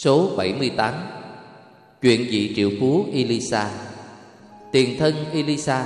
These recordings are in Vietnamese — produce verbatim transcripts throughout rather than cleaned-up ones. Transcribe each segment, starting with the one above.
Số bảy mươi tám. Chuyện vị triệu phú Elisa. Tiền thân Elisa.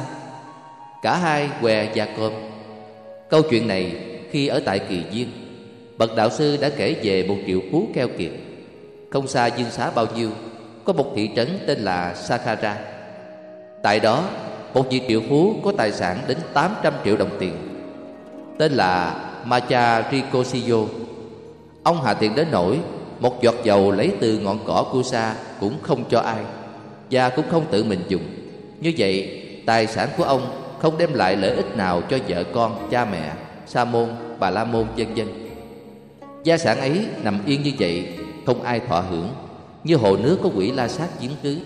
Cả hai què gia cơm. Câu chuyện này khi ở tại Kỳ Viên, bậc đạo sư đã kể về một triệu phú keo kiệt. Không xa Dương Xá bao nhiêu có một thị trấn tên là Sakhara. Tại đó một vị triệu phú có tài sản đến tám trăm triệu đồng tiền, tên là Macha Rikoshio. Ông hà tiện đến nỗi một giọt dầu lấy từ ngọn cỏ Kusa cũng không cho ai, và cũng không tự mình dùng. Như vậy tài sản của ông không đem lại lợi ích nào cho vợ con, cha mẹ, sa môn, bà la môn, vân vân. Gia sản ấy nằm yên như vậy, không ai thọ hưởng, như hồ nước có quỷ la sát chiếm cứ.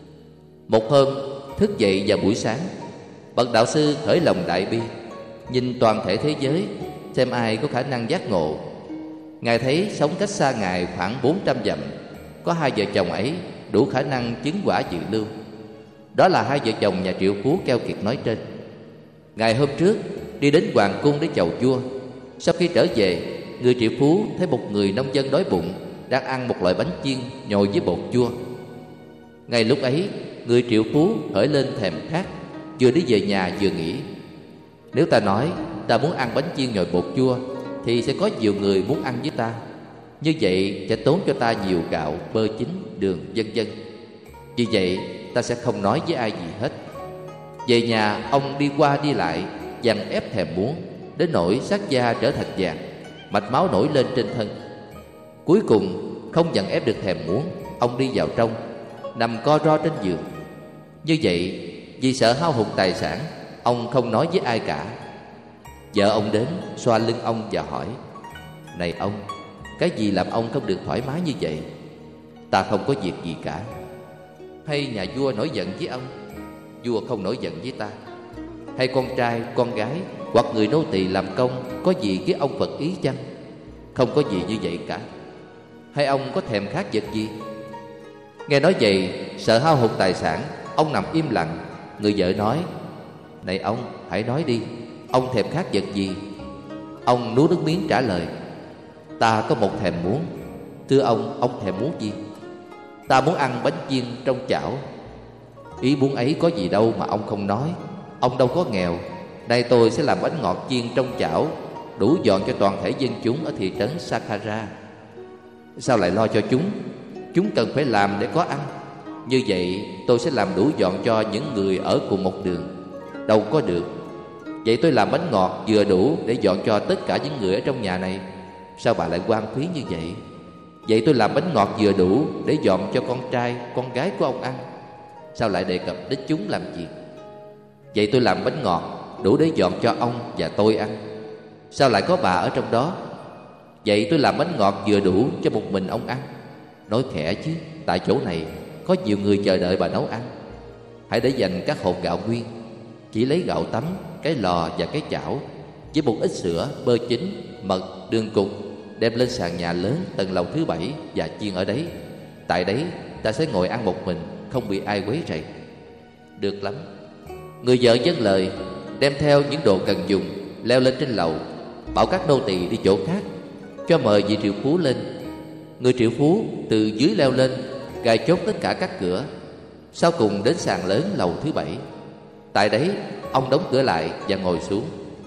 Một hôm thức dậy vào buổi sáng, bậc đạo sư khởi lòng đại bi, nhìn toàn thể thế giới xem ai có khả năng giác ngộ. Ngài thấy sống cách xa Ngài khoảng bốn trăm dặm có hai vợ chồng ấy đủ khả năng chứng quả dự lưu. Đó là hai vợ chồng nhà triệu phú keo kiệt nói trên. Ngày hôm trước đi đến hoàng cung để chầu vua. Sau khi trở về, người triệu phú thấy một người nông dân đói bụng đang ăn một loại bánh chiên nhồi với bột chua. Ngay lúc ấy, người triệu phú khởi lên thèm khát, vừa đi về nhà vừa nghĩ: nếu ta nói ta muốn ăn bánh chiên nhồi bột chua thì sẽ có nhiều người muốn ăn với ta. Như vậy sẽ tốn cho ta nhiều gạo, bơ chín, đường, vân vân. Vì vậy ta sẽ không nói với ai gì hết. Về nhà, ông đi qua đi lại, dằn ép thèm muốn, đến nỗi sắc da trở thành vàng, mạch máu nổi lên trên thân. Cuối cùng không dằn ép được thèm muốn, ông đi vào trong, nằm co ro trên giường. Như vậy vì sợ hao hụt tài sản, ông không nói với ai cả. Vợ ông đến xoa lưng ông và hỏi: này ông, cái gì làm ông không được thoải mái như vậy? Ta không có việc gì cả. Hay nhà vua nổi giận với ông? Vua không nổi giận với ta. Hay con trai, con gái hoặc người nô tỳ làm công có gì với ông Phật ý chăng? Không có gì như vậy cả. Hay ông có thèm khát vật gì? Nghe nói vậy, sợ hao hụt tài sản, ông nằm im lặng. Người vợ nói: này ông, hãy nói đi, ông thèm khát vật gì? Ông nuốt nước miếng trả lời: ta có một thèm muốn. Thưa ông, ông thèm muốn gì? Ta muốn ăn bánh chiên trong chảo. Ý muốn ấy có gì đâu mà ông không nói. Ông đâu có nghèo. Nay tôi sẽ làm bánh ngọt chiên trong chảo, đủ dọn cho toàn thể dân chúng ở thị trấn Sakhara. Sao lại lo cho chúng? Chúng cần phải làm để có ăn. Như vậy tôi sẽ làm đủ dọn cho những người ở cùng một đường. Đâu có được. Vậy tôi làm bánh ngọt vừa đủ để dọn cho tất cả những người ở trong nhà này. Sao bà lại quan phí như vậy? Vậy tôi làm bánh ngọt vừa đủ để dọn cho con trai, con gái của ông ăn. Sao lại đề cập đến chúng làm gì? Vậy tôi làm bánh ngọt đủ để dọn cho ông và tôi ăn. Sao lại có bà ở trong đó? Vậy tôi làm bánh ngọt vừa đủ cho một mình ông ăn. Nói khẽ chứ, tại chỗ này có nhiều người chờ đợi bà nấu ăn. Hãy để dành các hột gạo nguyên. Chỉ lấy gạo tấm, cái lò và cái chảo, với một ít sữa, bơ chín, mật, đường cục, đem lên sàn nhà lớn tầng lầu thứ bảy và chiên ở đấy. Tại đấy ta sẽ ngồi ăn một mình, không bị ai quấy rầy. Được lắm. Người vợ vâng lời, đem theo những đồ cần dùng, leo lên trên lầu, bảo các nô tỳ đi chỗ khác, cho mời vị triệu phú lên. Người triệu phú từ dưới leo lên, gài chốt tất cả các cửa. Sau cùng đến sàn lớn lầu thứ bảy. Tại đấy ông đóng cửa lại và ngồi xuống.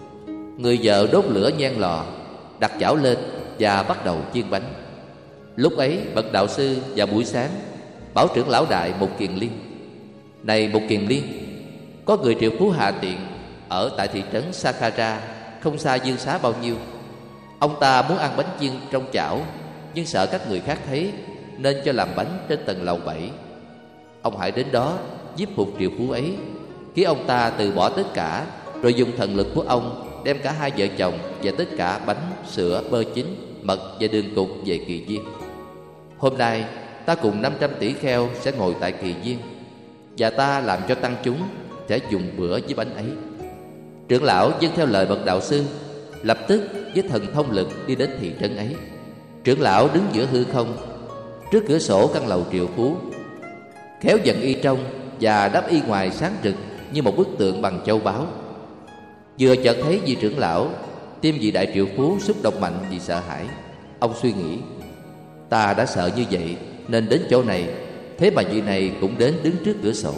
Người vợ đốt lửa nhang lò, đặt chảo lên và bắt đầu chiên bánh. Lúc ấy bậc đạo sư vào buổi sáng bảo trưởng lão đại Một Kiền Liên: này Một Kiền Liên, có người triệu phú hạ tiện ở tại thị trấn Sakhara, không xa Dương Xá bao nhiêu. Ông ta muốn ăn bánh chiên trong chảo, nhưng sợ các người khác thấy, nên cho làm bánh trên tầng lầu bảy. Ông hãy đến đó giúp phục triệu phú ấy, khiến ông ta từ bỏ tất cả, rồi dùng thần lực của ông đem cả hai vợ chồng và tất cả bánh, sữa, bơ chín, mật và đường cục về Kỳ Viên. Hôm nay ta cùng năm trăm tỷ kheo sẽ ngồi tại Kỳ Viên, và ta làm cho tăng chúng sẽ dùng bữa với bánh ấy. Trưởng lão vâng theo lời bậc đạo sư, lập tức với thần thông lực đi đến thị trấn ấy. Trưởng lão đứng giữa hư không, trước cửa sổ căn lầu triệu phú, khéo dần y trong và đắp y ngoài sáng rực như một bức tượng bằng châu báu. Vừa chợt thấy vị trưởng lão, tim vị đại triệu phú xúc động mạnh vì sợ hãi. Ông suy nghĩ: ta đã sợ như vậy nên đến chỗ này. Thế mà vị này cũng đến đứng trước cửa sổ.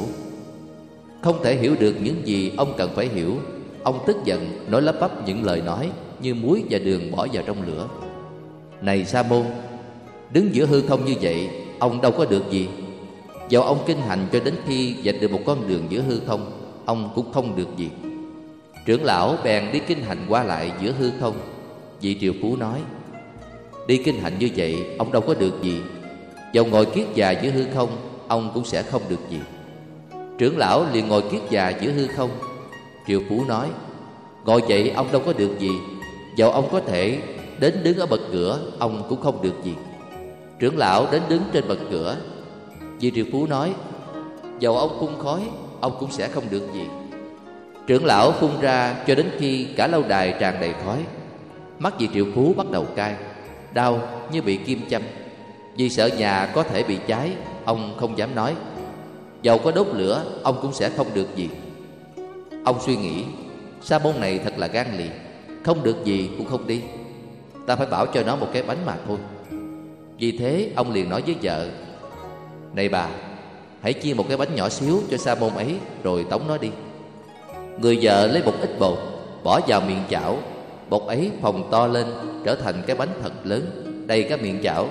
Không thể hiểu được những gì ông cần phải hiểu, ông tức giận nói lắp bắp những lời nói như muối và đường bỏ vào trong lửa. Này Sa môn, đứng giữa hư không như vậy, ông đâu có được gì. Dẫu ông kinh hành cho đến khi vạch được một con đường giữa hư không, ông cũng không được gì. Trưởng lão bèn đi kinh hành qua lại giữa hư không. Vị triệu phú nói: đi kinh hành như vậy, ông đâu có được gì. Dẫu ngồi kiết già giữa hư không, ông cũng sẽ không được gì. Trưởng lão liền ngồi kiết già giữa hư không. Triệu phú nói: ngồi vậy ông đâu có được gì. Dẫu ông có thể đến đứng ở bậc cửa, ông cũng không được gì. Trưởng lão đến đứng trên bậc cửa. Vị triệu phú nói: dẫu ông phun khói, ông cũng sẽ không được gì. Trưởng lão phun ra cho đến khi cả lâu đài tràn đầy khói. Mắt vị triệu phú bắt đầu cay, đau như bị kim châm. Vì sợ nhà có thể bị cháy, ông không dám nói. Dầu có đốt lửa, ông cũng sẽ không được gì. Ông suy nghĩ: sa môn này thật là gan lì, không được gì cũng không đi. Ta phải bảo cho nó một cái bánh mà thôi. Vì thế ông liền nói với vợ: này bà, hãy chia một cái bánh nhỏ xíu cho sa môn ấy, rồi tống nó đi. Người vợ lấy một ít bột bỏ vào miệng chảo. Bột ấy phồng to lên, trở thành cái bánh thật lớn, đầy cả miệng chảo.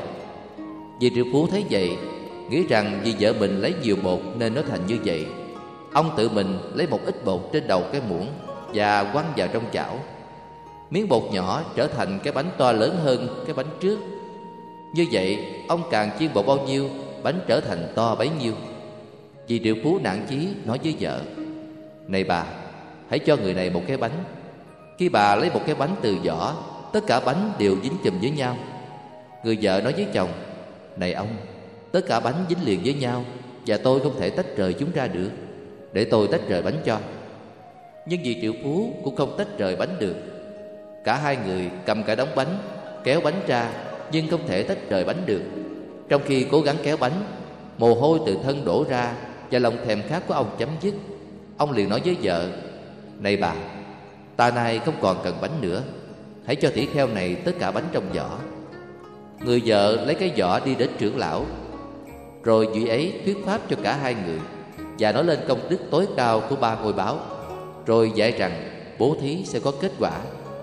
Vị triệu phú thấy vậy, nghĩ rằng vì vợ mình lấy nhiều bột nên nó thành như vậy. Ông tự mình lấy một ít bột trên đầu cái muỗng và quăng vào trong chảo. Miếng bột nhỏ trở thành cái bánh to lớn hơn cái bánh trước. Như vậy, ông càng chiên bột bao nhiêu, bánh trở thành to bấy nhiêu. Vị triệu phú nản chí nói với vợ: này bà, hãy cho người này một cái bánh. Khi bà lấy một cái bánh từ vỏ, tất cả bánh đều dính chùm với nhau. Người vợ nói với chồng: này ông, tất cả bánh dính liền với nhau, và tôi không thể tách rời chúng ra được. Để tôi tách rời bánh cho. Nhưng vị triệu phú cũng không tách rời bánh được. Cả hai người cầm cả đống bánh, kéo bánh ra, nhưng không thể tách rời bánh được. Trong khi cố gắng kéo bánh, mồ hôi từ thân đổ ra, và lòng thèm khát của ông chấm dứt. Ông liền nói với vợ: này bà, ta nay không còn cần bánh nữa. Hãy cho tỷ kheo này tất cả bánh trong giỏ. Người vợ lấy cái giỏ đi đến trưởng lão. Rồi vị ấy thuyết pháp cho cả hai người, và nói lên công đức tối cao của ba ngôi báo, rồi dạy rằng bố thí sẽ có kết quả.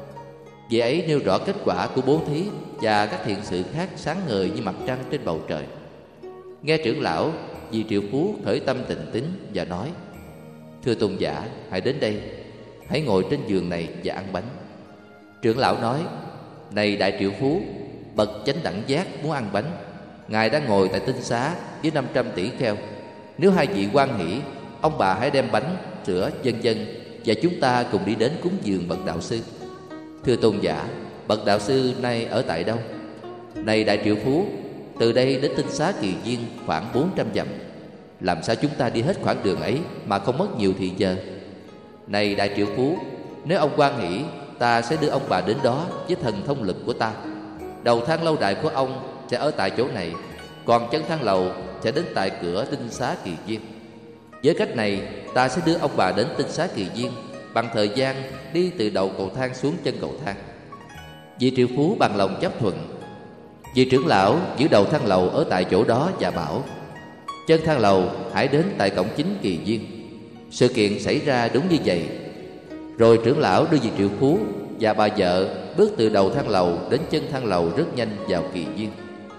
Vị ấy nêu rõ kết quả của bố thí và các thiện sự khác sáng ngời như mặt trăng trên bầu trời. Nghe trưởng lão, vị triệu phú khởi tâm tịnh tín và nói: thưa tôn giả, hãy đến đây, hãy ngồi trên giường này và ăn bánh. Trưởng lão nói: này đại triệu phú, bậc chánh đẳng giác muốn ăn bánh. Ngài đang ngồi tại tinh xá với năm trăm tỷ kheo. Nếu hai vị hoan hỷ, ông bà hãy đem bánh, sữa, vân vân, và chúng ta cùng đi đến cúng dường bậc đạo sư. Thưa tôn giả, bậc đạo sư nay ở tại đâu? Này đại triệu phú, từ đây đến tinh xá Kỳ Viên khoảng bốn trăm dặm. Làm sao chúng ta đi hết khoảng đường ấy mà không mất nhiều thì giờ? Này đại triệu phú, nếu ông hoan hỷ, ta sẽ đưa ông bà đến đó với thần thông lực của ta. Đầu thang lâu đài của ông sẽ ở tại chỗ này, còn chân thang lầu sẽ đến tại cửa tinh xá Kỳ Viên. Với cách này, ta sẽ đưa ông bà đến tinh xá Kỳ Viên bằng thời gian đi từ đầu cầu thang xuống chân cầu thang. Vị triệu phú bằng lòng chấp thuận. Vị trưởng lão giữ đầu thang lầu ở tại chỗ đó và bảo: chân thang lầu hãy đến tại cổng chính Kỳ Viên. Sự kiện xảy ra đúng như vậy. Rồi trưởng lão đưa vị triệu phú và bà vợ bước từ đầu thang lầu đến chân thang lầu rất nhanh vào Kỳ Viên.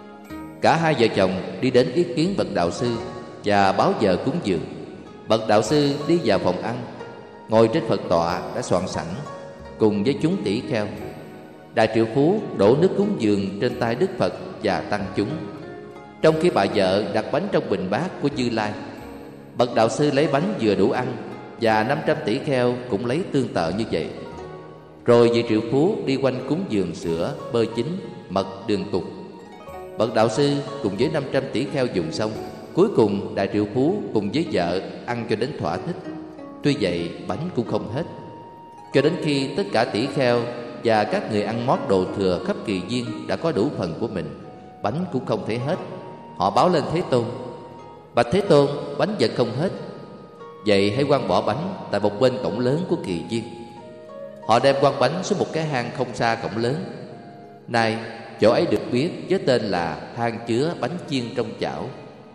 Cả hai vợ chồng đi đến ý kiến bậc đạo sư và báo giờ cúng dường. Bậc đạo sư đi vào phòng ăn, ngồi trên Phật tọa đã soạn sẵn cùng với chúng tỷ kheo. Đại triệu phú đổ nước cúng dường trên tay Đức Phật và tăng chúng, trong khi bà vợ đặt bánh trong bình bát của Như Lai. Bậc đạo sư lấy bánh vừa đủ ăn, và năm trăm tỷ kheo cũng lấy tương tự như vậy. Rồi vị triệu phú đi quanh cúng dường sữa, bơ chín, mật, đường cục. Bậc đạo sư cùng với năm trăm tỷ kheo dùng xong. Cuối cùng đại triệu phú cùng với vợ ăn cho đến thỏa thích. Tuy vậy bánh cũng không hết. Cho đến khi tất cả tỷ kheo và các người ăn mót đồ thừa khắp Kỳ Viên đã có đủ phần của mình, bánh cũng không thể hết. Họ báo lên Thế Tôn: bạch Thế Tôn, bánh vẫn không hết. Vậy hãy quăng bỏ bánh tại một bên cổng lớn của Kỳ Viên. Họ đem quăng bánh xuống một cái hang không xa cổng lớn. Này, chỗ ấy được biết với tên là hang chứa bánh chiên trong chảo.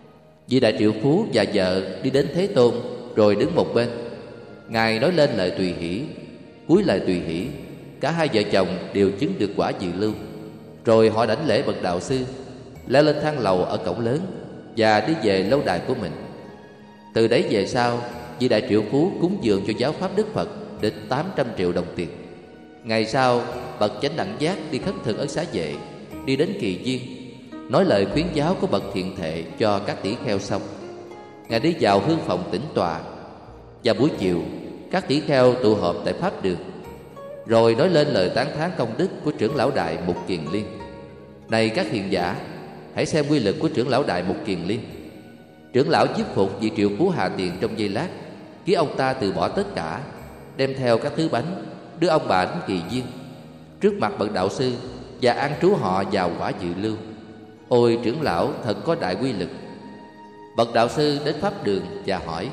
Vị đại triệu phú và vợ đi đến Thế Tôn, rồi đứng một bên. Ngài nói lên lời tùy hỷ, cuối lời tùy hỷ, cả hai vợ chồng đều chứng được quả dự lưu. Rồi họ đảnh lễ bậc đạo sư, leo lên thang lầu ở cổng lớn và đi về lâu đài của mình. Từ đấy về sau, vị đại triệu phú cúng dường cho giáo pháp Đức Phật đến tám trăm triệu đồng tiền. Ngày sau, bậc chánh đẳng giác đi khất thực ở Xá Vệ, đi đến Kỳ Viên, nói lời khuyến giáo của bậc thiện thệ cho các tỷ kheo xong. Ngài đi vào hương phòng tĩnh tọa. Và buổi chiều, các tỷ kheo tụ họp tại pháp đường, rồi nói lên lời tán thán công đức của trưởng lão đại Mục Kiền Liên. Này các hiền giả, hãy xem quy lực của trưởng lão đại Mục Kiền Liên. Trưởng lão giết phục vị triệu phú Hà Tiền trong giây lát, khiến ông ta từ bỏ tất cả, đem theo các thứ bánh, đưa ông bà đến Kỳ Viên, trước mặt bậc đạo sư, và an trú họ vào quả dự lưu. Ôi trưởng lão thật có đại quy lực. Bậc đạo sư đến pháp đường và hỏi: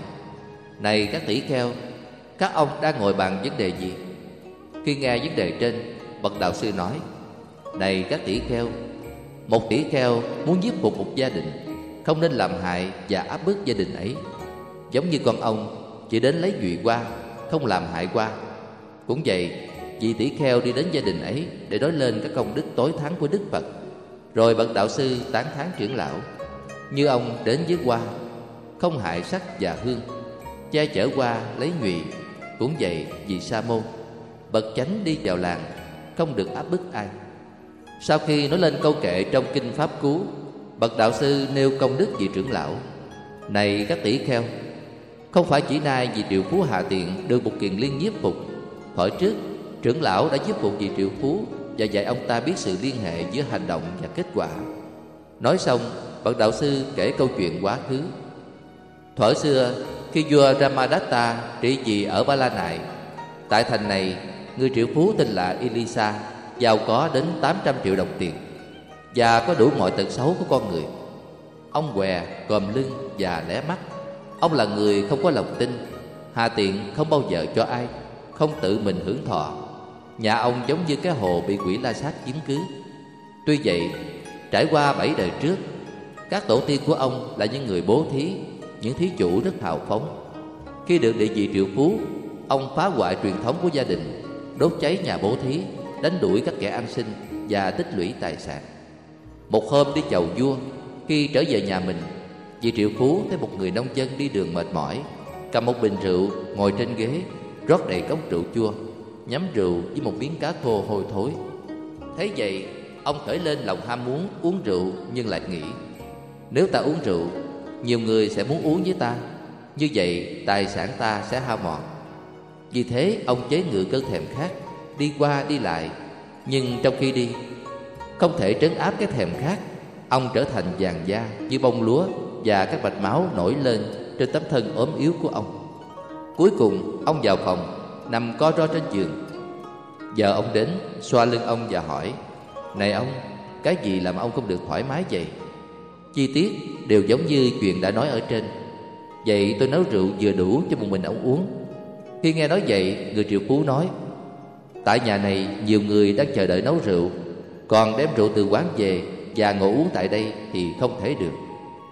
Này các tỷ kheo, các ông đang ngồi bàn vấn đề gì? Khi nghe vấn đề trên, bậc đạo sư nói: Này các tỷ kheo, một tỷ kheo muốn giết phục một gia đình, không nên làm hại và áp bức gia đình ấy. Giống như con ông chỉ đến lấy duy qua, không làm hại qua. Cũng vậy, vị tỷ kheo đi đến gia đình ấy để nói lên các công đức tối thắng của Đức Phật. Rồi bậc đạo sư tán thán trưởng lão: Như ông đến với hoa, không hại sắc và hương, che chở hoa lấy nhụy. Cũng vậy, vì Sa môn, bậc chánh đi vào làng, không được áp bức ai. Sau khi nói lên câu kệ trong kinh Pháp Cú, bậc đạo sư nêu công đức vị trưởng lão: Này các tỷ kheo, không phải chỉ nay vị triệu phú Hà Tiền được Mục Kiền Liên giết phục. Hỏi trước, trưởng lão đã giết phục vị triệu phú và dạy ông ta biết sự liên hệ giữa hành động và kết quả. Nói xong, bậc đạo sư kể câu chuyện quá khứ. Thuở xưa, khi vua Ramadatta trị vì ở Ba La Nại, tại thành này, người triệu phú tên là Elisa, giàu có đến tám trăm triệu đồng tiền và có đủ mọi tật xấu của con người. Ông què, còm lưng và lé mắt. Ông là người không có lòng tin, hà tiện không bao giờ cho ai, không tự mình hưởng thọ. Nhà ông giống như cái hồ bị quỷ la sát chiếm cứ. Tuy vậy, trải qua bảy đời trước, các tổ tiên của ông là những người bố thí, những thí chủ rất hào phóng. Khi được địa vị triệu phú, ông phá hoại truyền thống của gia đình, đốt cháy nhà bố thí, đánh đuổi các kẻ ăn xin và tích lũy tài sản. Một hôm đi chầu vua, khi trở về nhà mình, vị triệu phú thấy một người nông dân đi đường mệt mỏi, cầm một bình rượu ngồi trên ghế, rót đầy cốc rượu chua, nhắm rượu với một miếng cá khô hôi thối. Thế vậy, ông khởi lên lòng ham muốn uống rượu, nhưng lại nghĩ: Nếu ta uống rượu, nhiều người sẽ muốn uống với ta, như vậy tài sản ta sẽ hao mòn. Vì thế ông chế ngự cơn thèm khát, đi qua đi lại. Nhưng trong khi đi, không thể trấn áp cái thèm khát, ông trở thành vàng da như bông lúa, và các mạch máu nổi lên trên tấm thân ốm yếu của ông. Cuối cùng ông vào phòng, nằm co ro trên giường. Vợ ông đến, xoa lưng ông và hỏi: Này ông, cái gì làm ông không được thoải mái vậy? Chi tiết đều giống như chuyện đã nói ở trên. Vậy tôi nấu rượu vừa đủ cho một mình ông uống. Khi nghe nói vậy, người triệu phú nói: Tại nhà này nhiều người đang chờ đợi nấu rượu, còn đem rượu từ quán về và ngồi uống tại đây thì không thể được.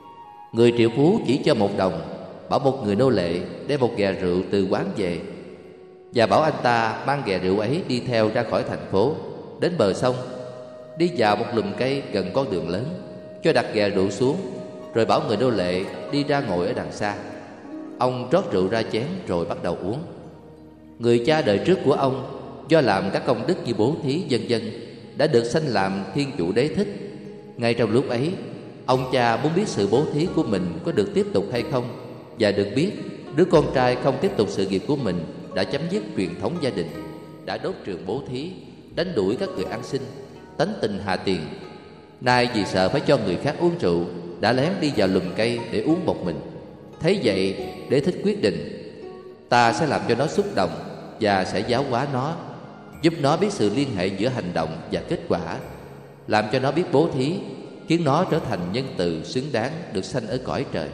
Người triệu phú chỉ cho một đồng, bảo một người nô lệ đem một ghè rượu từ quán về, và bảo anh ta mang ghè rượu ấy đi theo ra khỏi thành phố, đến bờ sông, đi vào một lùm cây gần con đường lớn, cho đặt ghè rượu xuống, rồi bảo người nô lệ đi ra ngồi ở đằng xa. Ông rót rượu ra chén rồi bắt đầu uống. Người cha đời trước của ông, do làm các công đức như bố thí vân vân, đã được sanh làm thiên chủ đế thích. Ngay trong lúc ấy, ông cha muốn biết sự bố thí của mình có được tiếp tục hay không, và được biết đứa con trai không tiếp tục sự nghiệp của mình đã chấm dứt truyền thống gia đình, đã đốt trường bố thí, đánh đuổi các người ăn xin, tánh tình hà tiền. Nay vì sợ phải cho người khác uống rượu, đã lén đi vào lùm cây để uống một mình. Thấy vậy, đế thích quyết định: Ta sẽ làm cho nó xúc động và sẽ giáo hóa nó, giúp nó biết sự liên hệ giữa hành động và kết quả, làm cho nó biết bố thí, khiến nó trở thành nhân từ xứng đáng được sanh ở cõi trời.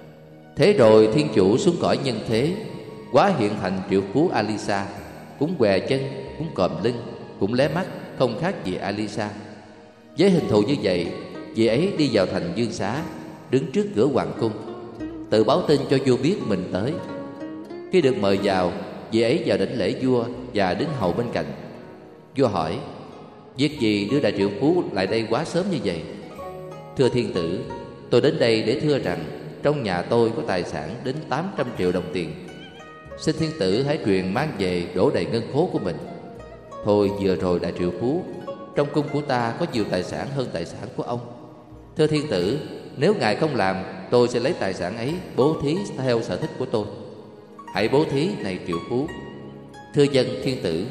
Thế rồi thiên chủ xuống cõi nhân thế, hóa hiện thành triệu phú Alisa, cũng què chân, cũng còm lưng, cũng lé mắt, không khác gì Alisa. Với hình thù như vậy, vị ấy đi vào thành Dương Xá, đứng trước cửa hoàng cung, tự báo tin cho vua biết mình tới. Khi được mời vào, vị ấy vào đảnh lễ vua và đứng hầu bên cạnh. Vua hỏi: việc gì đưa đại triệu phú lại đây quá sớm như vậy? Thưa thiên tử, tôi đến đây để thưa rằng trong nhà tôi có tài sản đến tám trăm triệu đồng tiền. Xin thiên tử hãy truyền mang về đổ đầy ngân khố của mình. Thôi vừa rồi đại triệu phú, trong cung của ta có nhiều tài sản hơn tài sản của ông. Thưa thiên tử, nếu ngài không làm, tôi sẽ lấy tài sản ấy bố thí theo sở thích của tôi. Hãy bố thí này triệu phú. Thưa dân thiên tử.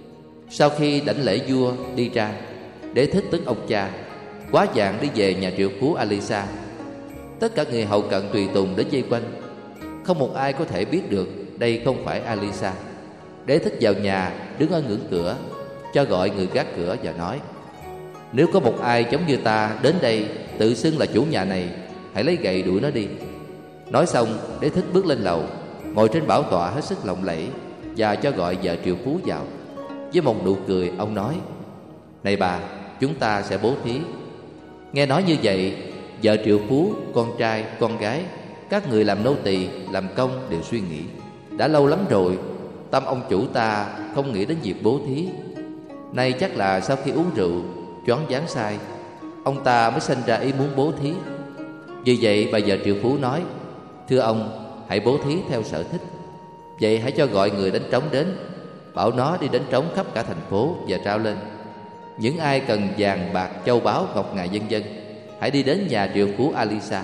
Sau khi đảnh lễ vua đi ra, Đế Thích tức ông cha quá vàng đi về nhà triệu phú Alisa. Tất cả người hậu cận tùy tùng đến vây quanh. Không một ai có thể biết được đây không phải Alisa. Đế Thích vào nhà, đứng ở ngưỡng cửa, cho gọi người gác cửa và nói: nếu có một ai giống như ta đến đây tự xưng là chủ nhà này, hãy lấy gậy đuổi nó đi. Nói xong, Đế Thích bước lên lầu, ngồi trên bảo tọa hết sức lộng lẫy, và cho gọi vợ triệu phú vào. Với một nụ cười, ông nói: này bà, chúng ta sẽ bố thí. Nghe nói như vậy, vợ triệu phú, con trai, con gái, các người làm nô tỳ, làm công đều suy nghĩ: đã lâu lắm rồi tâm ông chủ ta không nghĩ đến việc bố thí. Nay chắc là sau khi uống rượu choáng váng sai, ông ta mới sinh ra ý muốn bố thí. Vì vậy bà vợ triệu phú nói: thưa ông, hãy bố thí theo sở thích. Vậy hãy cho gọi người đánh trống đến, bảo nó đi đánh trống khắp cả thành phố và trao lên. Những ai cần vàng bạc châu báu ngọc ngà vân vân, hãy đi đến nhà triệu phú Alisa.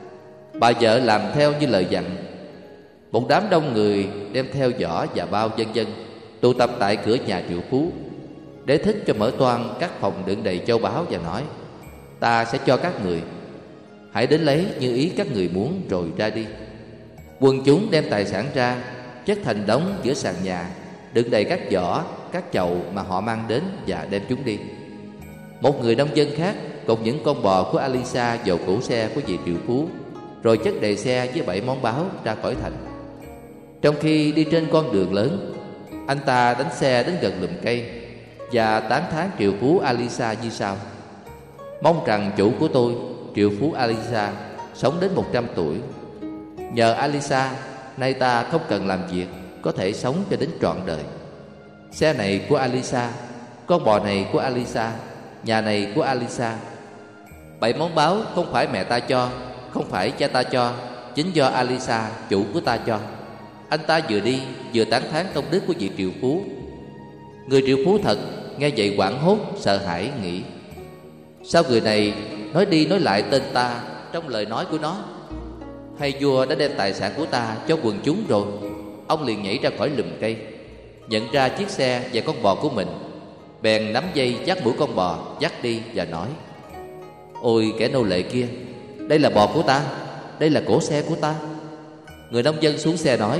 Bà vợ làm theo như lời dặn. Một đám đông người đem theo giỏ và bao vân vân tụ tập tại cửa nhà triệu phú. Đế Thích cho mở toang các phòng đựng đầy châu báu và nói: ta sẽ cho các người, hãy đến lấy như ý các người muốn rồi ra đi. Quần chúng đem tài sản ra, chất thành đống giữa sàn nhà, đựng đầy các giỏ, các chậu mà họ mang đến và đem chúng đi. Một người nông dân khác cùng những con bò của Alisa vào cỗ xe của vị triệu phú, rồi chất đầy xe với bảy món báo ra khỏi thành. Trong khi đi trên con đường lớn, anh ta đánh xe đến gần lùm cây và tán thán triệu phú Alisa như sau: mong rằng chủ của tôi, triệu phú Alisa, sống đến một trăm tuổi. Nhờ Alisa, nay ta không cần làm việc, có thể sống cho đến trọn đời. Xe này của Alisa, con bò này của Alisa, nhà này của Alisa. Bảy món báo không phải mẹ ta cho, không phải cha ta cho, chính do Alisa, chủ của ta cho. Anh ta vừa đi vừa tán thán công đức của vị triệu phú. Người triệu phú thật nghe vậy hoảng hốt, sợ hãi, nghĩ: sao người này nói đi nói lại tên ta trong lời nói của nó? Hay vua đã đem tài sản của ta cho quần chúng rồi? Ông liền nhảy ra khỏi lùm cây, nhận ra chiếc xe và con bò của mình, bèn nắm dây dắt mũi con bò dắt đi và nói: ôi kẻ nô lệ kia, đây là bò của ta, đây là cỗ xe của ta. Người nông dân xuống xe nói: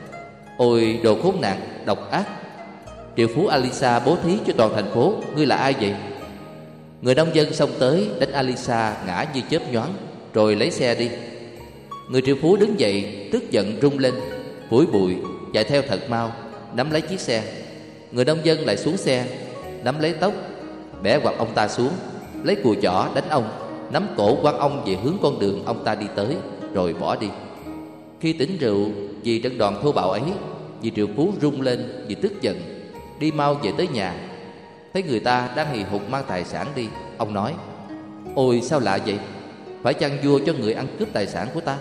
ôi đồ khốn nạn, độc ác, triệu phú Alisa bố thí cho toàn thành phố, ngươi là ai vậy? Người nông dân xông tới đánh Alisa ngã như chớp nhoáng, rồi lấy xe đi. Người triệu phú đứng dậy tức giận rung lên, phủi bụi chạy theo thật mau, nắm lấy chiếc xe. Người nông dân lại xuống xe, nắm lấy tóc, bẻ quạt ông ta xuống, lấy cùi chỏ đánh ông, nắm cổ quăng ông về hướng con đường ông ta đi tới, rồi bỏ đi. Khi tỉnh rượu vì trận đòn thô bạo ấy, vị triệu phú rung lên vì tức giận, đi mau về tới nhà. Thấy người ta đang hì hục mang tài sản đi, ông nói: ôi sao lạ vậy, phải chăng vua cho người ăn cướp tài sản của ta?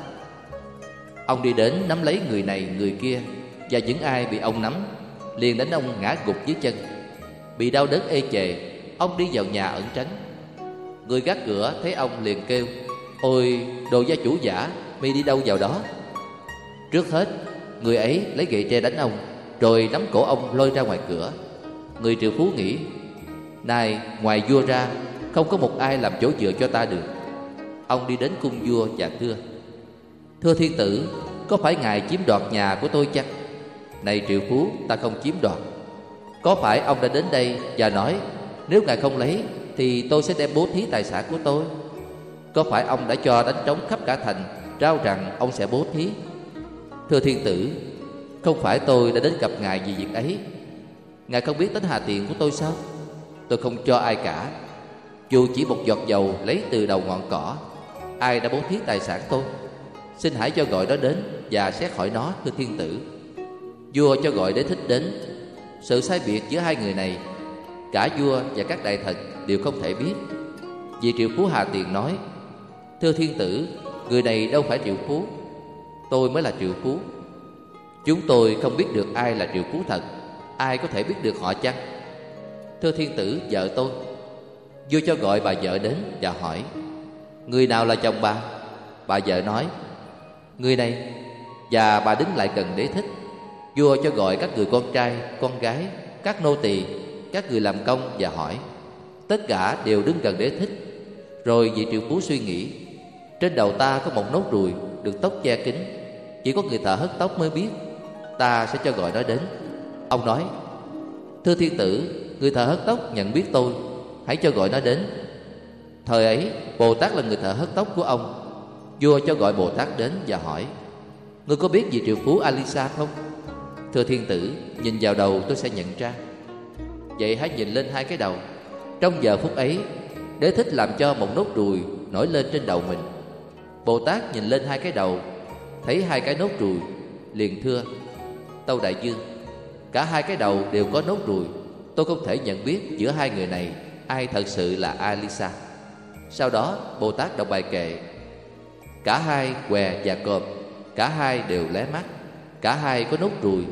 Ông đi đến nắm lấy người này người kia, và những ai bị ông nắm liền đánh ông ngã gục dưới chân. Bị đau đớn ê chề, ông đi vào nhà ẩn tránh. Người gác cửa thấy ông liền kêu: ôi đồ gia chủ giả, mi đi đâu vào đó? Trước hết, người ấy lấy gậy tre đánh ông, rồi nắm cổ ông lôi ra ngoài cửa. Người triệu phú nghĩ: này, ngoài vua ra, không có một ai làm chỗ dựa cho ta được. Ông đi đến cung vua và thưa: thưa thiên tử, có phải ngài chiếm đoạt nhà của tôi chăng? Này triệu phú, ta không chiếm đoạt. Có phải ông đã đến đây và nói nếu ngài không lấy thì tôi sẽ đem bố thí tài sản của tôi? Có phải ông đã cho đánh trống khắp cả thành, rao rằng ông sẽ bố thí? Thưa thiên tử, không phải tôi đã đến gặp ngài vì việc ấy. Ngài không biết tính hà tiện của tôi sao? Tôi không cho ai cả. dù chỉ một giọt dầu lấy từ đầu ngọn cỏ. Ai đã bố thí tài sản tôi? Xin hãy cho gọi nó đến và xét hỏi nó, thưa thiên tử. Vua cho gọi Đế Thích đến. Sự sai biệt giữa hai người này, cả vua và các đại thần đều không thể biết. Vị triệu phú Hà Tiền nói: thưa thiên tử, người này đâu phải triệu phú, tôi mới là triệu phú. Chúng tôi không biết được ai là triệu phú thật. Ai có thể biết được họ chăng? Thưa thiên tử, vợ tôi. Vua cho gọi bà vợ đến và hỏi: người nào là chồng bà? Bà vợ nói: người này. Và bà đứng lại gần Đế Thích. Vua cho gọi các người con trai, con gái, các nô tỳ, các người làm công và hỏi. Tất cả đều đứng gần Đế Thích. Rồi vị triệu phú suy nghĩ: trên đầu ta có một nốt ruồi được tóc che kín, chỉ có người thợ hớt tóc mới biết. Ta sẽ cho gọi nó đến. Ông nói: thưa thiên tử, người thợ hớt tóc nhận biết tôi, hãy cho gọi nó đến. Thời ấy Bồ Tát là người thợ hớt tóc của ông. Vua cho gọi Bồ Tát đến và hỏi: ngươi có biết vị triệu phú Alisa không? Thưa thiên tử, nhìn vào đầu tôi sẽ nhận ra. Vậy hãy nhìn lên hai cái đầu. Trong giờ phút ấy, Đế Thích làm cho một nốt ruồi nổi lên trên đầu mình. Bồ Tát nhìn lên hai cái đầu, thấy hai cái nốt ruồi, liền thưa: tâu đại vương, cả hai cái đầu đều có nốt ruồi. Tôi không thể nhận biết giữa hai người này ai thật sự là Alisa. Sau đó Bồ Tát đọc bài kệ: cả hai què và cọp, cả hai đều lé mắt, cả hai có nốt ruồi.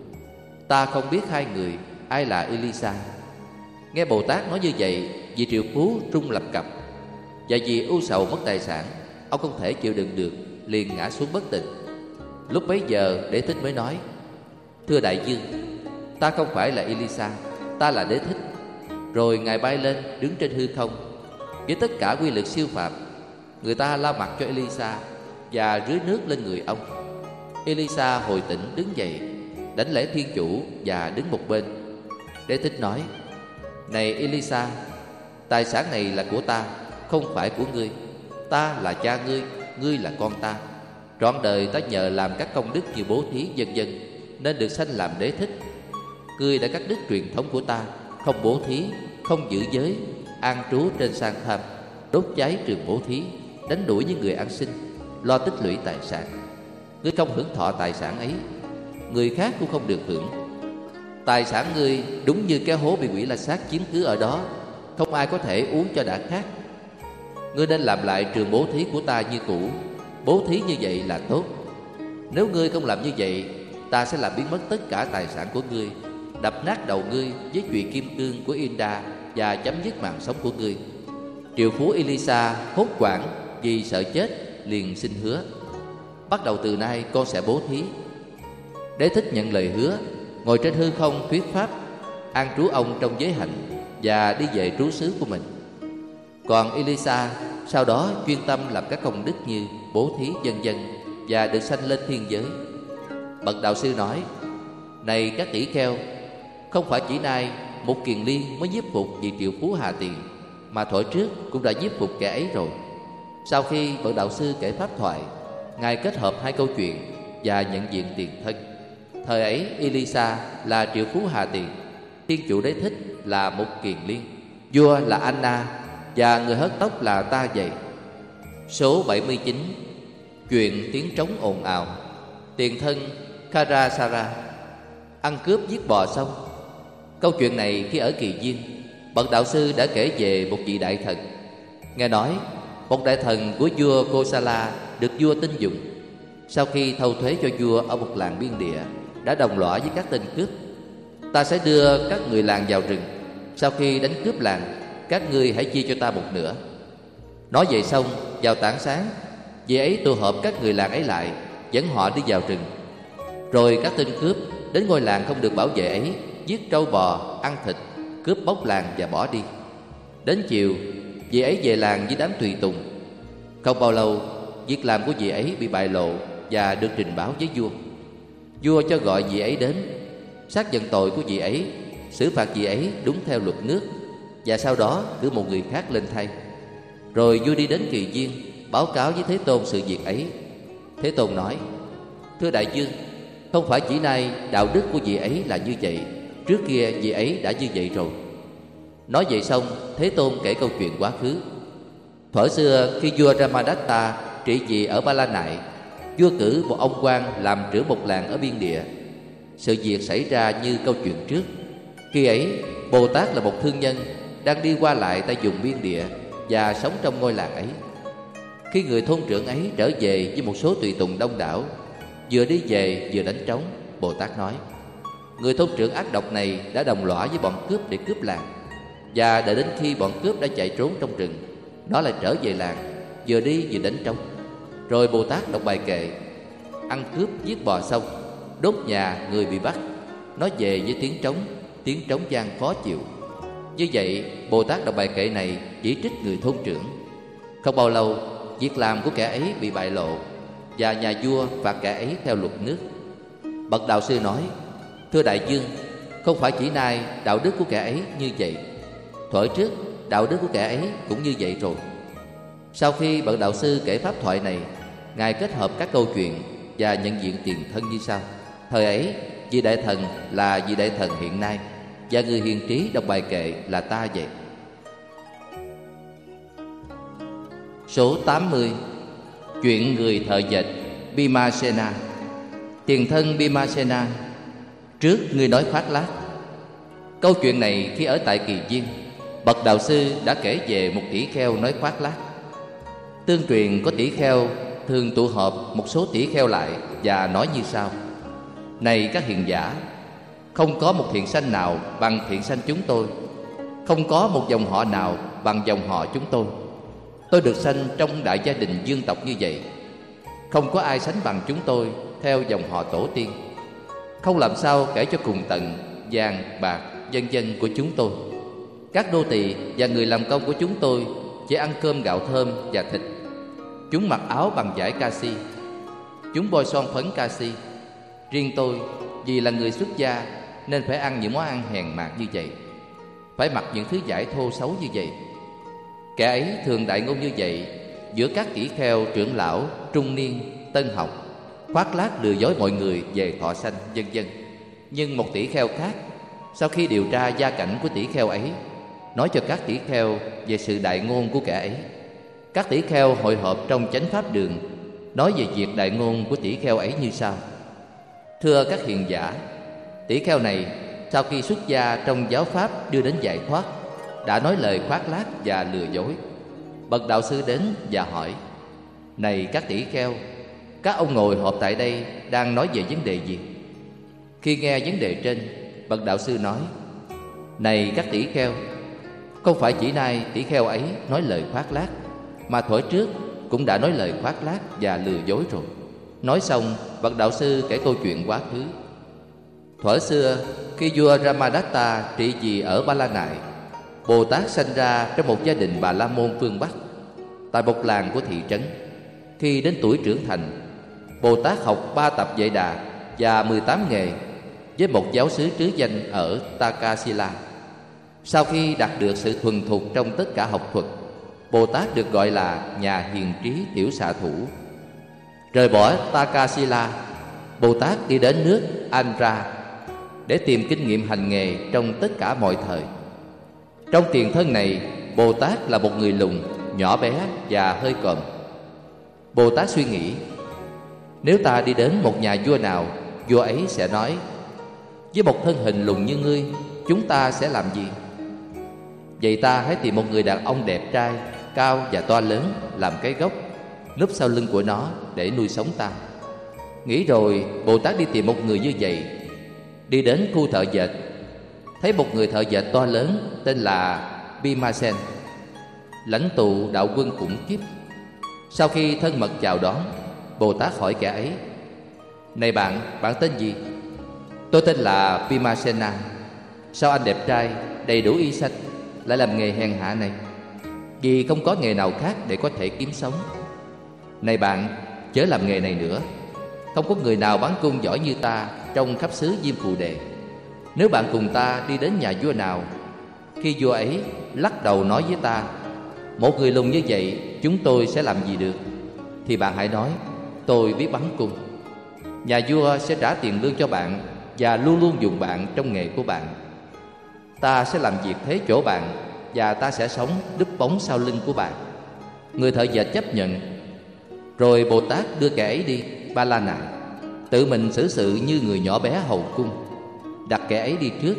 Ta không biết hai người ai là Elisa. Nghe Bồ Tát nói như vậy, vị triệu phú rung lập cập. Và vì ưu sầu mất tài sản, ông không thể chịu đựng được, liền ngã xuống bất tỉnh. Lúc bấy giờ Đế Thích mới nói: thưa đại vương, ta không phải là Elisa, ta là Đế Thích. Rồi ngài bay lên đứng trên hư không với tất cả quy lực siêu phàm. Người ta lau mặt cho Elisa và rưới nước lên người ông. Elisa hồi tỉnh đứng dậy, đảnh lễ thiên chủ và đứng một bên. Đế Thích nói: này Elisa, tài sản này là của ta, không phải của ngươi. Ta là cha ngươi, ngươi là con ta. Trọn đời ta nhờ làm các công đức như bố thí vân vân, nên được sanh làm Đế Thích. Ngươi đã cắt đứt truyền thống của ta, không bố thí, không giữ giới, an trú trên sang tham, đốt cháy trường bố thí, đánh đuổi những người ăn xin, lo tích lũy tài sản. Ngươi không hưởng thọ tài sản ấy, người khác cũng không được hưởng. Tài sản ngươi đúng như cái hố bị quỷ La Sát chiếm cứ ở đó, không ai có thể uống cho đã khát. Ngươi nên làm lại trường bố thí của ta như cũ. Bố thí như vậy là tốt. Nếu ngươi không làm như vậy, ta sẽ làm biến mất tất cả tài sản của ngươi, đập nát đầu ngươi với chùy kim cương của Inda và chấm dứt mạng sống của ngươi. Triệu phú Elisa hốt hoảng vì sợ chết, liền xin hứa: bắt đầu từ nay con sẽ bố thí. Đế Thích nhận lời hứa, ngồi trên hư không thuyết pháp, an trú ông trong giới hạnh và đi về trú xứ của mình. Còn Elisa sau đó chuyên tâm làm các công đức như bố thí vân vân và được sanh lên thiên giới. Bậc đạo sư nói: này các tỷ kheo, không phải chỉ nay một kiền liên mới nhiếp phục vị triệu phú Hà Tiền, mà thuở trước cũng đã nhiếp phục kẻ ấy rồi. Sau khi bậc đạo sư kể pháp thoại, ngài kết hợp hai câu chuyện và nhận diện tiền thân. Thời ấy Elisa là triệu phú Hà Tiền, thiên chủ Đế Thích là một kiền liên, vua là Anna và người hớt tóc là Ta Dày. Số bảy mươi chín. Chuyện tiếng trống ồn ào. Tiền thân Kharasara ăn cướp giết bò xong. Câu chuyện này khi ở Kỳ Viên, bậc đạo sư đã kể về một vị đại thần. Nghe nói một đại thần của vua Kosala được vua tin dùng. Sau khi thâu thuế cho vua ở một làng biên địa, đã đồng lõa với các tên cướp. Ta sẽ đưa các người làng vào rừng. Sau khi đánh cướp làng, các ngươi hãy chia cho ta một nửa. Nói vậy xong, vào tảng sáng, vị ấy tụ họp các người làng ấy lại, dẫn họ đi vào rừng. Rồi các tên cướp đến ngôi làng không được bảo vệ ấy, giết trâu bò, ăn thịt, cướp bóc làng và bỏ đi. Đến chiều, vị ấy về làng với đám tùy tùng. Không bao lâu, việc làm của vị ấy bị bại lộ và được trình báo với vua. Vua cho gọi vị ấy đến, xác nhận tội của vị ấy, xử phạt vị ấy đúng theo luật nước, và sau đó cử một người khác lên thay. Rồi vua đi đến Kỳ Viên, báo cáo với Thế Tôn sự việc ấy. Thế Tôn nói: thưa đại vương, không phải chỉ nay đạo đức của vị ấy là như vậy, trước kia vị ấy đã như vậy rồi. Nói vậy xong, Thế Tôn kể câu chuyện quá khứ. Thuở xưa khi vua Ramadatta trị vì ở Ba La Nại, vua cử một ông quan làm trưởng một làng ở biên địa. Sự việc xảy ra như câu chuyện trước. Khi ấy, Bồ Tát là một thương nhân đang đi qua lại tại vùng biên địa và sống trong ngôi làng ấy. Khi người thôn trưởng ấy trở về với một số tùy tùng đông đảo, vừa đi về vừa đánh trống, Bồ Tát nói: người thôn trưởng ác độc này đã đồng lõa với bọn cướp để cướp làng. Và đợi đến khi bọn cướp đã chạy trốn trong rừng, nó lại trở về làng, vừa đi vừa đánh trống. Rồi Bồ Tát đọc bài kệ: ăn cướp giết bò xong, đốt nhà người bị bắt. Nó về với tiếng trống, tiếng trống vang khó chịu. Như vậy, Bồ Tát đọc bài kệ này chỉ trích người thôn trưởng. Không bao lâu, việc làm của kẻ ấy bị bại lộ, và nhà vua phạt kẻ ấy theo luật nước. Bậc đạo sư nói: thưa đại vương, không phải chỉ nay đạo đức của kẻ ấy như vậy, thuở trước đạo đức của kẻ ấy cũng như vậy rồi. Sau khi bậc đạo sư kể pháp thoại này, ngài kết hợp các câu chuyện và nhận diện tiền thân như sau. Thời ấy, vị đại thần là vị đại thần hiện nay, và người hiền trí đọc bài kệ là ta vậy. Số tám mươi. Chuyện người thợ dệt Bhimasena. Tiền thân Bhimasena, trước ngươi nói khoác lác. Câu chuyện này khi ở tại Kỳ Viên, bậc đạo sư đã kể về một tỷ kheo nói khoác lác. Tương truyền có tỷ kheo thường tụ họp một số tỷ kheo lại và nói như sau: này các hiền giả, không có một thiện sanh nào bằng thiện sanh chúng tôi, không có một dòng họ nào bằng dòng họ chúng tôi. Tôi được sanh trong đại gia đình dương tộc như vậy, không có ai sánh bằng chúng tôi theo dòng họ tổ tiên. Không làm sao kể cho cùng tận vàng, bạc, vân vân của chúng tôi. Các nô tỳ và người làm công của chúng tôi chỉ ăn cơm gạo thơm và thịt. Chúng mặc áo bằng vải canxi, chúng bôi son phấn canxi. Riêng tôi, vì là người xuất gia nên phải ăn những món ăn hèn mạt như vậy, phải mặc những thứ vải thô xấu như vậy. Kẻ ấy thường đại ngôn như vậy giữa các tỷ kheo trưởng lão trung niên tân học, khoác lác lừa dối mọi người về thọ sanh vân vân. Nhưng một tỷ kheo khác, sau khi điều tra gia cảnh của tỷ kheo ấy, nói cho các tỷ kheo về sự đại ngôn của kẻ ấy. Các tỷ kheo hội họp trong chánh pháp đường, nói về việc đại ngôn của tỷ kheo ấy như sau: thưa các hiền giả, tỷ kheo này sau khi xuất gia trong giáo pháp đưa đến giải thoát, đã nói lời khoác lác và lừa dối. Bậc đạo sư đến và hỏi: này các tỷ kheo, các ông ngồi họp tại đây đang nói về vấn đề gì? Khi nghe vấn đề trên, bậc đạo sư nói: này các tỷ kheo, không phải chỉ nay tỷ kheo ấy nói lời khoác lác, mà thuở trước cũng đã nói lời khoác lác và lừa dối rồi. Nói xong, bậc đạo sư kể câu chuyện quá khứ. Thuở xưa, khi vua Ramadatta trị vì ở Ba La Nại, Bồ Tát sanh ra trong một gia đình Bà La Môn phương Bắc, tại một làng của thị trấn. Khi đến tuổi trưởng thành, Bồ Tát học ba tập Vệ Đà và mười tám nghề với một giáo xứ trứ danh ở Takasila. Sau khi đạt được sự thuần thục trong tất cả học thuật, Bồ Tát được gọi là nhà hiền trí tiểu xạ thủ. Rời bỏ Takasila, Bồ Tát đi đến nước Andhra để tìm kinh nghiệm hành nghề trong tất cả mọi thời. Trong tiền thân này, Bồ Tát là một người lùn, nhỏ bé và hơi còm. Bồ Tát suy nghĩ: nếu ta đi đến một nhà vua nào, vua ấy sẽ nói: với một thân hình lùn như ngươi, chúng ta sẽ làm gì? Vậy ta hãy tìm một người đàn ông đẹp trai, cao và to lớn làm cái gốc, núp sau lưng của nó để nuôi sống ta. Nghĩ rồi, Bồ Tát đi tìm một người như vậy. Đi đến khu thợ dệt, thấy một người thợ dệt to lớn tên là Bhimasen, lãnh tụ đạo quân khủng khiếp. Sau khi thân mật chào đón, Bồ Tát hỏi kẻ ấy: này bạn, bạn tên gì? Tôi tên là Bhimasena. Sao anh đẹp trai, đầy đủ y sách, lại làm nghề hèn hạ này? Vì không có nghề nào khác để có thể kiếm sống. Này bạn, chớ làm nghề này nữa. Không có người nào bắn cung giỏi như ta trong khắp xứ Diêm Phù Đề. Nếu bạn cùng ta đi đến nhà vua nào, khi vua ấy lắc đầu nói với ta: một người lùn như vậy chúng tôi sẽ làm gì được, thì bạn hãy nói: tôi biết bắn cung. Nhà vua sẽ trả tiền lương cho bạn và luôn luôn dùng bạn trong nghề của bạn. Ta sẽ làm việc thế chỗ bạn, và ta sẽ sống núp bóng sau lưng của bạn. Người thợ dệt chấp nhận. Rồi Bồ Tát đưa kẻ ấy đi Ba La Nại, tự mình xử sự như người nhỏ bé hầu cung, đặt kẻ ấy đi trước.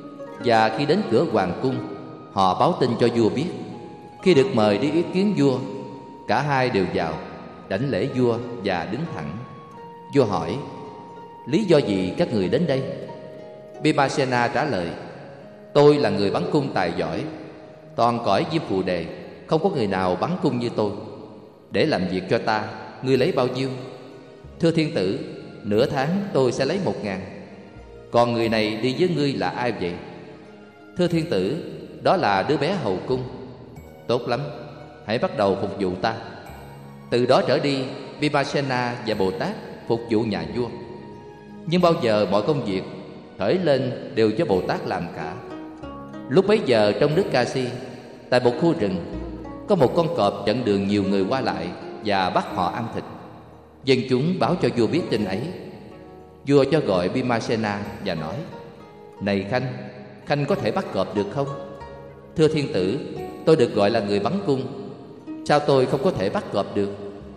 Và khi đến cửa hoàng cung, họ báo tin cho vua biết. Khi được mời đi ý kiến vua, cả hai đều vào, đảnh lễ vua và đứng thẳng. Vua hỏi: lý do gì các người đến đây? Bhimasena trả lời: tôi là người bắn cung tài giỏi. Toàn cõi Diêm Phù Đề không có người nào bắn cung như tôi. Để làm việc cho ta, ngươi lấy bao nhiêu? Thưa thiên tử, nửa tháng tôi sẽ lấy một ngàn. Còn người này đi với ngươi là ai vậy? Thưa thiên tử, đó là đứa bé hầu cung. Tốt lắm, hãy bắt đầu phục vụ ta. Từ đó trở đi, Vipassana và Bồ Tát phục vụ nhà vua. Nhưng bao giờ mọi công việc khởi lên đều cho Bồ Tát làm cả. Lúc bấy giờ trong nước Kasi, tại một khu rừng, có một con cọp chặn đường nhiều người qua lại và bắt họ ăn thịt. Dân chúng báo cho vua biết tin ấy. Vua cho gọi Vipassana và nói: này Khanh, Khanh có thể bắt cọp được không? Thưa thiên tử, tôi được gọi là người bắn cung, sao tôi không có thể bắt cọp được?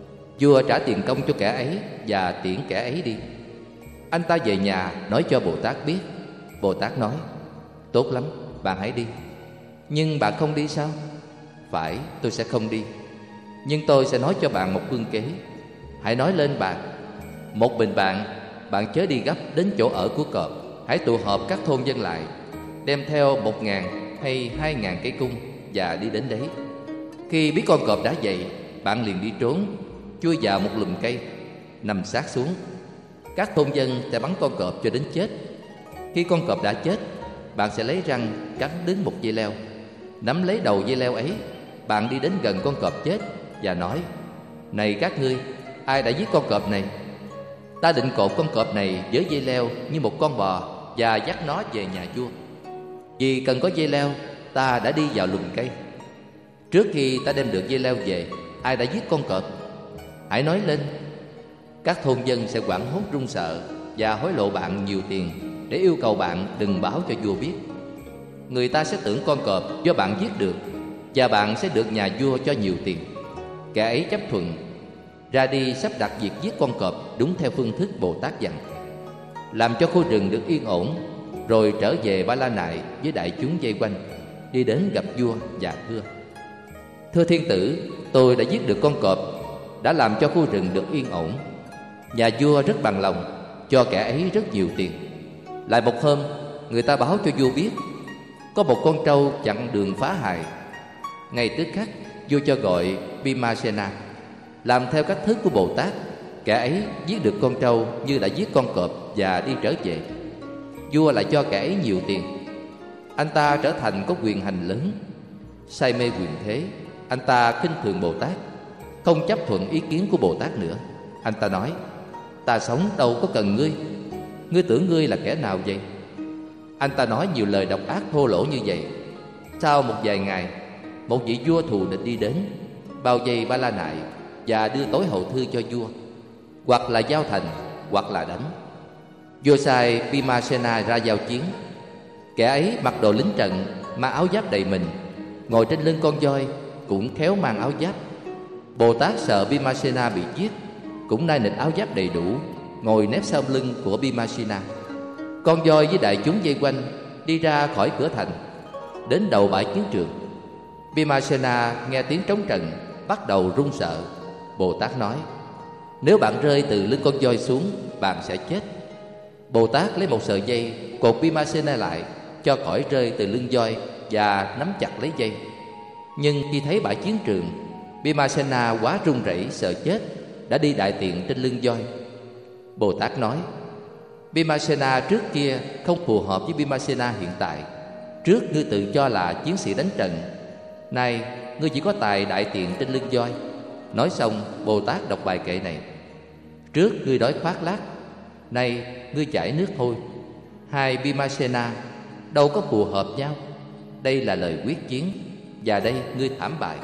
Vua trả tiền công cho kẻ ấy và tiễn kẻ ấy đi. Anh ta về nhà nói cho Bồ Tát biết. Bồ Tát nói: tốt lắm, bạn hãy đi. Nhưng bạn không đi sao? Phải, tôi sẽ không đi. Nhưng tôi sẽ nói cho bạn một phương kế. Hãy nói lên bạn. Một mình bạn, bạn chớ đi gấp đến chỗ ở của cọp. Hãy tụ họp các thôn dân lại, đem theo một ngàn hay hai ngàn cây cung và đi đến đấy. Khi biết con cọp đã dậy, bạn liền đi trốn, chui vào một lùm cây, nằm sát xuống. Các thôn dân sẽ bắn con cọp cho đến chết. Khi con cọp đã chết, bạn sẽ lấy răng cắn đến một dây leo, nắm lấy đầu dây leo ấy. Bạn đi đến gần con cọp chết và nói: này các ngươi, ai đã giết con cọp này? Ta định cột con cọp này với dây leo như một con bò và dắt nó về nhà vua. Vì cần có dây leo, ta đã đi vào lùm cây. Trước khi ta đem được dây leo về, ai đã giết con cọp? Hãy nói lên. Các thôn dân sẽ hoảng hốt run sợ và hối lộ bạn nhiều tiền để yêu cầu bạn đừng báo cho vua biết. Người ta sẽ tưởng con cọp do bạn giết được, và bạn sẽ được nhà vua cho nhiều tiền. Kẻ ấy chấp thuận, ra đi sắp đặt việc giết con cọp đúng theo phương thức Bồ Tát dặn, làm cho khu rừng được yên ổn, rồi trở về Ba La Nại với đại chúng vây quanh, đi đến gặp vua và thưa: thưa thiên tử, tôi đã giết được con cọp, đã làm cho khu rừng được yên ổn. Nhà vua rất bằng lòng, cho kẻ ấy rất nhiều tiền. Lại một hôm, người ta báo cho vua biết có một con trâu chặn đường phá hại. Ngay tức khắc, vua cho gọi Vipassana, làm theo cách thức của Bồ Tát. Kẻ ấy giết được con trâu như đã giết con cọp và đi trở về. Vua lại cho kẻ ấy nhiều tiền. Anh ta trở thành có quyền hành lớn. Say mê quyền thế, anh ta khinh thường Bồ Tát, không chấp thuận ý kiến của Bồ Tát nữa. Anh ta nói: ta sống đâu có cần ngươi. Ngươi tưởng ngươi là kẻ nào vậy? Anh ta nói nhiều lời độc ác thô lỗ như vậy. Sau một vài ngày, một vị vua thù địch đi đến, bao vây Ba La Nại và đưa tối hậu thư cho vua, hoặc là giao thành, hoặc là đánh. Vua sai Vipassana ra giao chiến. Kẻ ấy mặc đồ lính trận, mang áo giáp đầy mình, ngồi trên lưng con voi, cũng khéo mang áo giáp. Bồ Tát sợ Vipassana bị giết, cũng nai nịt áo giáp đầy đủ, ngồi nép sau lưng của Vipassana. Con voi với đại chúng vây quanh đi ra khỏi cửa thành, đến đầu bãi chiến trường. Vipassana nghe tiếng trống trận, bắt đầu run sợ. Bồ Tát nói: nếu bạn rơi từ lưng con voi xuống, bạn sẽ chết. Bồ Tát lấy một sợi dây cột Vipassana lại, cho khỏi rơi từ lưng voi và nắm chặt lấy dây. Nhưng khi thấy bãi chiến trường, Vipassana quá run rẩy sợ chết, đã đi đại tiện trên lưng voi. Bồ Tát nói: Vipassana trước kia không phù hợp với Vipassana hiện tại. Trước ngươi tự cho là chiến sĩ đánh trận, nay ngươi chỉ có tài đại tiện trên lưng voi. Nói xong, Bồ Tát đọc bài kệ này: trước ngươi đói khoác lác, nay ngươi chảy nước thôi. Hai Vipassana đâu có phù hợp nhau. Đây là lời quyết chiến, và đây ngươi thảm bại.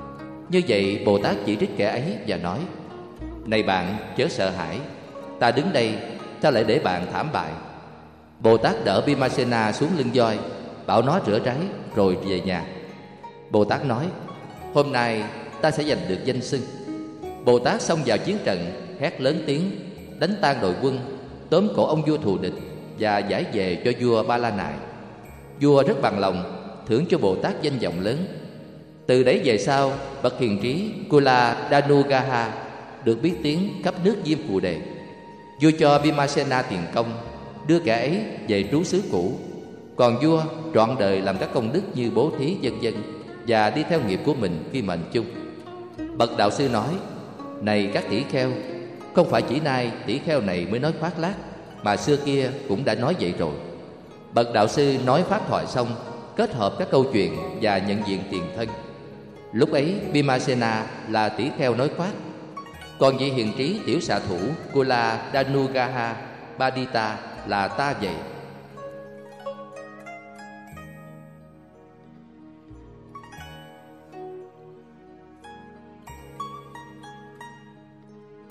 Như vậy Bồ Tát chỉ trích kẻ ấy và nói: này bạn, chớ sợ hãi. Ta đứng đây, sao lại để bạn thảm bại? Bồ Tát đỡ Vipassana xuống lưng voi bảo nó rửa ráy rồi về nhà. Bồ Tát nói: hôm nay ta sẽ giành được danh xưng. Bồ Tát xông vào chiến trận, hét lớn tiếng, đánh tan đội quân, tóm cổ ông vua thù địch và giải về cho vua Ba La Nại. Vua rất bằng lòng, thưởng cho Bồ Tát danh vọng lớn. Từ đấy về sau, bậc hiền trí Kula Danugaha được biết tiếng khắp nước Diêm Phù Đề. Vua cho Bhimasena tiền công, đưa kẻ ấy về trú xứ cũ. Còn vua trọn đời làm các công đức như bố thí vân vân và đi theo nghiệp của mình khi mệnh chung. Bậc đạo sư nói: này các tỷ kheo, không phải chỉ nay tỷ kheo này mới nói khoác lác, mà xưa kia cũng đã nói vậy rồi. Bậc đạo sư nói pháp thoại xong, kết hợp các câu chuyện và nhận diện tiền thân. Lúc ấy Bhimasena là tỷ kheo nói khoác, còn vị hiền trí tiểu xạ thủ Kula Danugaha Padita là ta vậy.